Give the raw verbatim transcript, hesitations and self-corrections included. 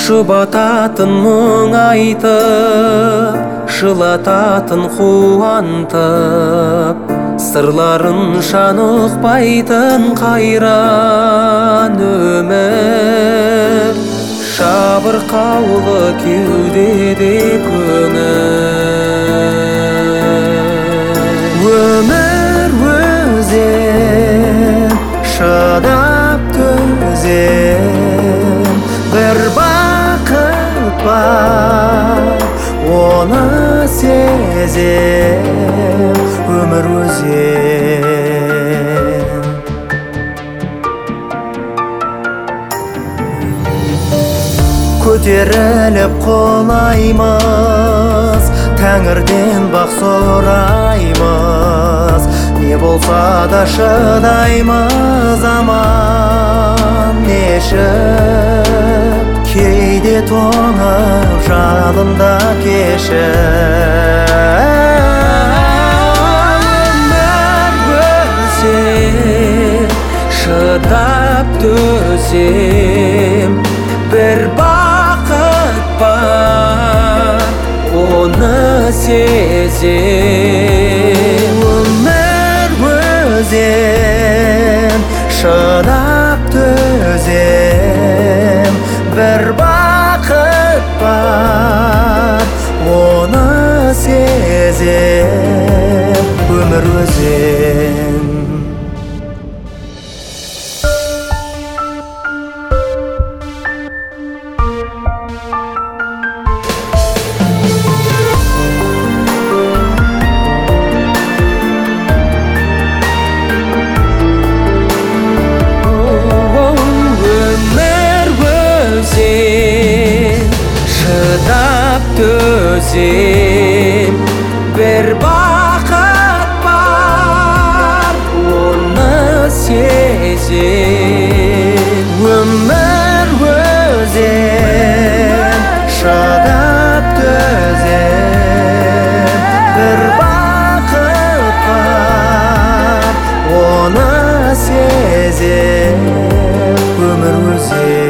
Жұбататын мұң айтып, жылататын қуантып, сырларын шанықпайтын қайран өмір. Жабырқаулы кеудеде көңіл. Өмір өзен, шыдап төзем, бір бақыт бар, оны сезем. Өмір өзен, көтеріліп құлаймыз, тәңірден бақ сұраймыз. Не болса да шыдаймыз, аман нешік. Кейде тоңып жадымда кешіп. Шыдап төзем, бір бақыт бар, оны сезем. Өмір өзен, шыдап төзем, бір бақыт бар, оны сезем. Өмір өзен. Төзем, бір бақыт бар, оны сезем. Өмір өзен, шыдап төзем, бір бақыт бар, оны сезем. Өмір өзен.